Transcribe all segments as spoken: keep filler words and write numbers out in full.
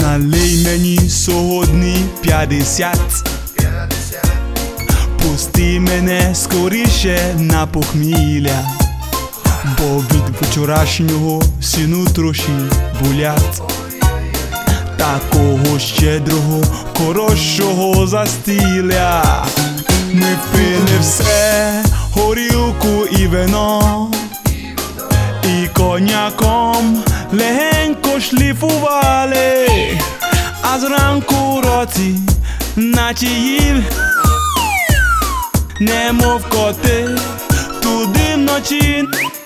Налий мені сьогодні п'ятдесят, пусти мене скоріше на похмілля, бо від вчорашнього сіну трохи болять. Такого щедрого, хорошого застілля ми пили все, горілку і вино, і коньяком легенько шліфували, а зранку роті наче їв, немов коти туди вночі.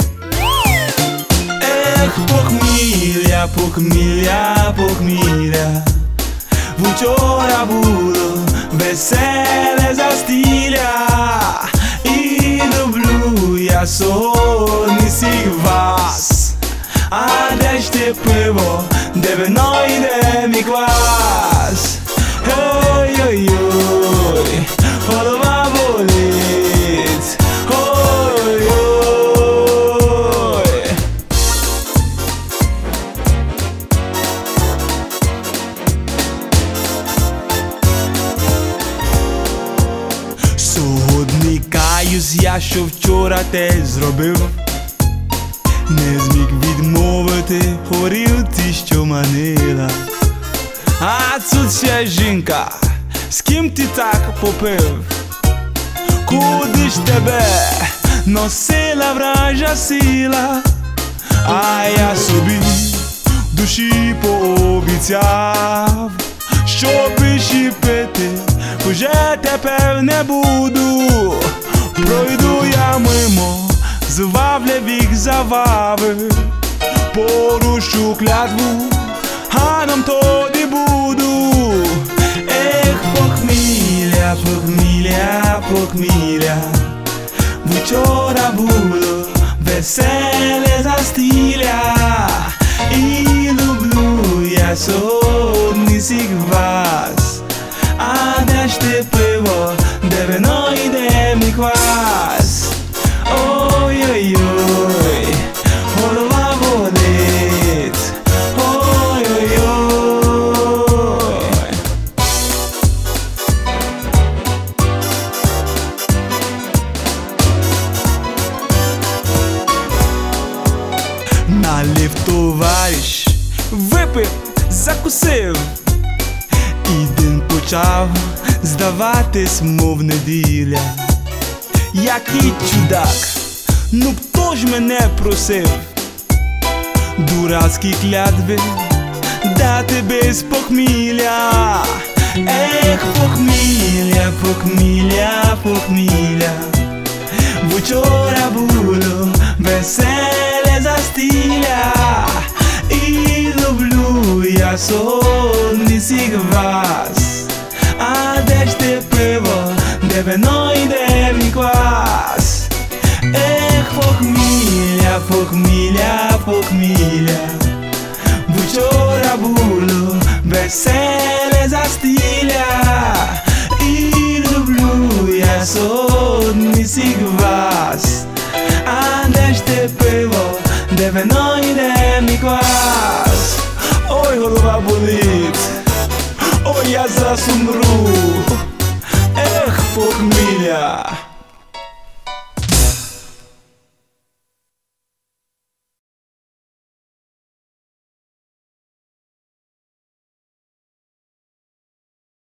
Ех, похмілля, похмілля, похмілля, вчора було веселе застілля, і люблю я сьогодні всіх вас. А де ж те пиво, де вино і де мій квас? Ой-ой-ой, голова болить, ой-ой. Сьогодні каюсь я, що вчора те зробив, не зміг відмовити горілці, що манила. А тут ще жінка, з ким ти так попив? Куди ж тебе носила вража сила? А я собі в душі пообіцяв, що більше пити вже тепер не буду. Пройду я мимо звабливих завави, порушу клятву, а нам тоді буду. Ех, похмілля, похмілля, похмілля, вчора було веселе застілля, і люблю я сьогодні всіх вас. А де ж те пиво, де вино і де мій квас? Ой-ой-ой, голова болить, ой-ой-ой. Налив товариш, випив, закусив, і день почав здаватись, мов неділя. Який чудак, ну хто ж мене просив дурацькі клятви дати без похмілля? Ех, похмілля, похмілля, похмілля, вчора було веселе застілля, і люблю я сьогодні всіх вас. А де ж те пиво, де вино і де мій квас? Ех, похмілля, похмілля, похмілля, вчора було веселе застілля, і люблю я сьогодні всіх вас. А де ж те пиво, де вино і де мій квас? Ой, голова болить, ой, я зараз умру. Ех, похмілля.